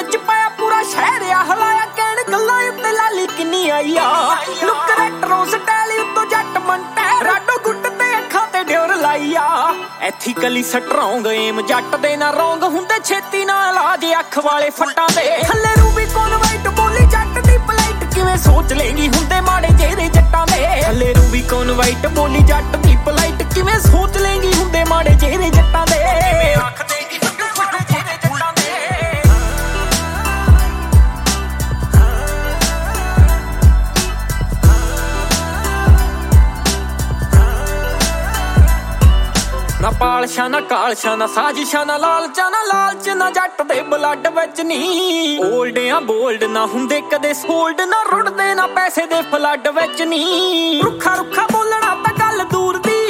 ਵਿੱਚ ਪਾਇਆ ਪੂਰਾ ਸ਼ਹਿਰ ਆ ਹਲਾਇਆ ਕਹਿਣ ਗੱਲਾਂ ਉੱਤੇ ਲਾਲੀ ਕਿੰਨੀ ਆਈ ਆ ਲੁੱਕ ਰੈਟਰੋ ਸਟਾਈਲ ਉੱਤੋਂ ਜੱਟ ਮੰਟੈ ਰਾਡੋ ਗੁੱਟ ਤੇ ਅੱਖਾਂ ਤੇ ਡਿਓਰ ਲਾਈ ਆ ਐਥੀਕਲੀ ਸਟਰੋਂਗ ਏਮ ਜੱਟ ਦੇ ਨਾ ਰੋਂਗ ਹੁੰਦੇ ਛੇਤੀ ਨਾਲ ਇਲਾਜ ਅੱਖ ਵਾਲੇ ਫੱਟਾਂ ਦੇ ਥੱਲੇ ਰੂਬੀ ਕਨਵਾਈਟ ਬੋਲੀ ਜੱਟ ਦੀ ਪਲਾਈਟ ਕਿਵੇਂ ਸੋਚ ਲੇਗੀ ਹੁੰਦੇ ਮਾੜੇ ਜਿਹੇ ਜੱਟਾਂ ਦੇ ਥੱਲੇ ਰੂਬੀ ਕਨਵਾਈਟ ਬੋਲੀ ਜੱਟ ਦੀ ਪਲਾਈਟ ਕਿਵੇਂ ਸੋਚ ਲੇਗੀ ਹੁੰਦੇ ਮਾੜੇ ਜਿਹੇ ਜੱਟਾਂ ਦੇ ਰੱਖ ਦੇਗੀ ਮਾੜੇ ਜਿਹੇ ਜੱਟਾਂ ਦੇ ਨਾ ਪਾਲਸ਼ਾ ਨਾ ਕਾਲਸ਼ਾ ਨਾ ਸਾਜ਼ਿਸ਼ਾਂ ਨਾ ਲਾਲਚ ਨਾ ਜੱਟ ਦੇ ਬਲੱਡ ਵਿੱਚ ਨੀ ਓਲਡਿਆਂ ਬੋਲਡ ਨਾ ਹੁੰਦੇ ਕਦੇ ਸੋਲਡ ਨਾ ਰੁੜਦੇ ਨਾ ਪੈਸੇ ਦੇ ਫਲੱਡ ਵਿੱਚ ਨੀ ਰੁੱਖਾ ਬੋਲਣਾ ਤਾਂ ਗੱਲ ਦੂਰ